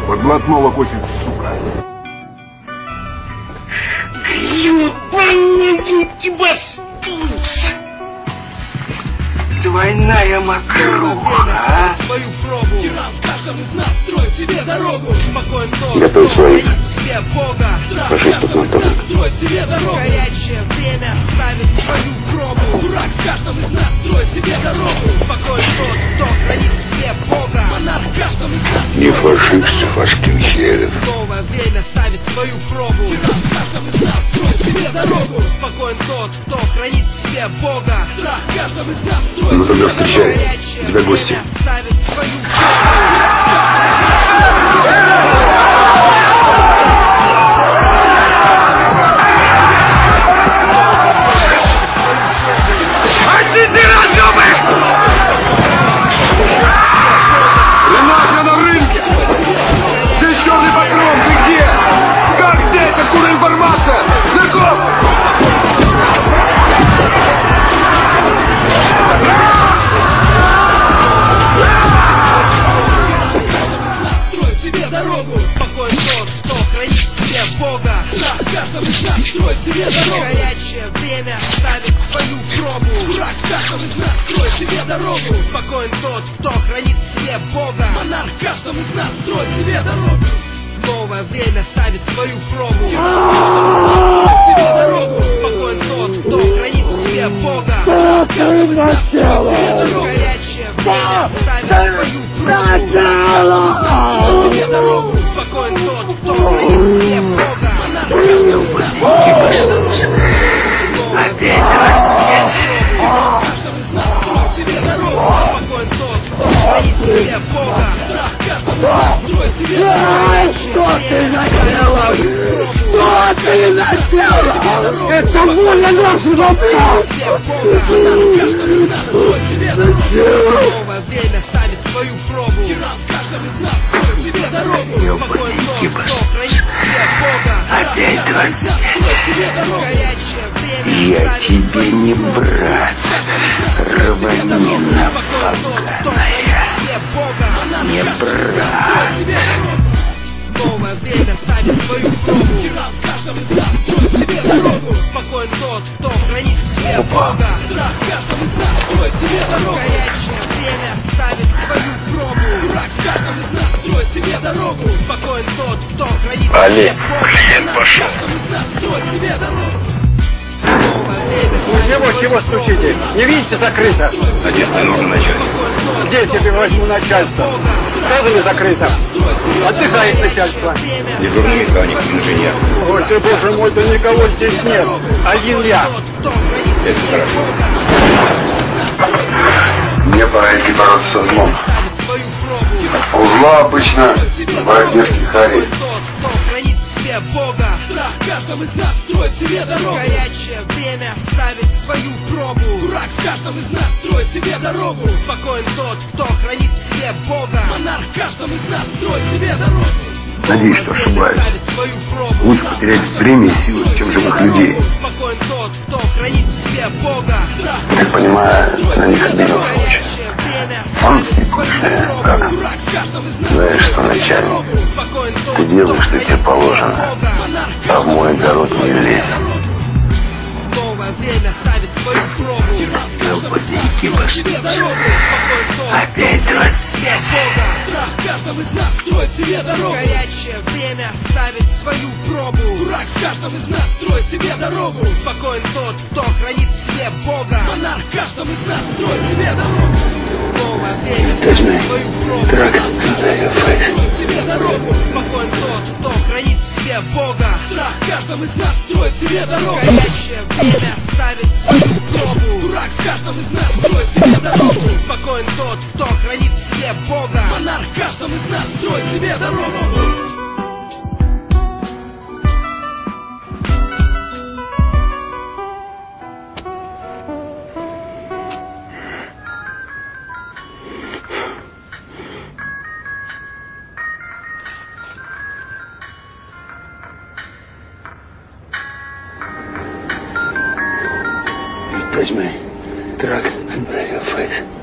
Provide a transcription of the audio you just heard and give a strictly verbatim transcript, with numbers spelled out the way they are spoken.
Под блатного хочет, сука. Гребаный бастус! Двойная мокруха, а? Готовь своих. Фашистов на вторых. Горячее время ставит свою пробу. Дурак в каждом из нас строит себе дорогу. Спокоен тот, кто хранит в себе Бога. Монарх в каждом из нас. Не фашист, фашкин селев. Новое время ставит свою пробу. Дурак в каждом из нас строит себе дорогу. Спокоен тот, кто хранит в себе Бога. Страх в каждом из нас строит. Ну тогда встречай. У тебя гости. Ставит свою пробу. Ренат, я на рынке! Здесь черный патрон, ты где? Как здесь? Откуда информация? Знаком! Строит себе дорогу. Спокоен тот, кто хранит в себе Бога. Страх в каждом из нас строит себе дорогу. Горячее время ставит свою пробу. Дурак в каждом из нас строит себе дорогу. Спокоен тот, кто хранит в себе Бога. Монарх в каждом из нас строит себе дорогу. Новое время ставит свою пробу. Строит себе дорогу. Спокоен тот, кто хранит в себе Бога. Монарх в каждом из нас строит себе дорогу. Горячее время ставит свою пробу. Строит себе дорогу. Спокоен тот, кто хранит в себе Бога. Монарх в каждом из нас строит себе дорогу. Опять рассвет. Спокоен тот, кто хранит в себе Бога. Страх в каждом из нас строит себе дорогу. Что ты наделал? Что ты наделал? Это воля нашего брата! Новое время ставит свою пробу. В каждом из нас строит себе дорогу. Спокоен тот, кто хранит в себе Бога. Опять рассвет. Горячее время Я ставит тебе свою не пробу. брат, рванина поганая. Не брат. Новое время ставит свою пробу. В каждом из нас строит себе дорогу. Спокоен тот, кто хранит в себе Бога. Страх в каждом из нас строит себе дорогу. Горячее время ставит свою пробу. Дурак в каждом из нас строит себе дорогу. Спокоен тот, кто хранит в себе Олег, Бога. клиент пошел. В каждом из нас строит себе дорогу. Чего, чего стучите? Не видите, закрыто. Один мне нужен начальник. Где тебе возьму начальство? Сказано закрыто. Отдыхает начальство. Дежурный механик, инженер. Ой, боже мой, да никого здесь нет. Один я. Это хорошо. Мне пора идти бороться со злом. У зла обычно бывает несколько харей. Бога. Страх в каждом из нас строит себе дорогу. Горячее время ставит свою пробу. Дурак в каждом из нас строит себе дорогу. Спокоен тот, кто хранит в себе Бога. Монарх в каждом из нас строит себе дорогу. Надеюсь, что ошибаюсь. Лучше потерять время и силы, чем живых людей. Спокоен тот, кто хранит в себе Бога. Я понимаю, на них обиделся очень. Он степенный, как? Знаешь, что, начальник, ты делаешь, что тебе положено, а в мой огород не лезь. Новое время ставит свою пробу. Работники бастус. Опять рассвет. Страх в каждом из нас строит себе дорогу. Горячее время ставит свою пробу. Дурак в каждом из нас строит себе дорогу. Спокоен тот, кто хранит в себе Бога. Монарх в каждом из нас строит себе дорогу. Новое время ставит свою пробу. Дурак, знаю, Строит себе дорогу. Спокоен тот, кто хранит в себе Бога. Страх в каждом из нас строит себе дорогу. Горячее время ставит свою пробу. Дурак в каждом из нас строит себе дорогу. Спокоен тот, кто хранит в себе Бога. Монарх в каждом из нас строит себе дорогу. Touch me. Drug and bring your face.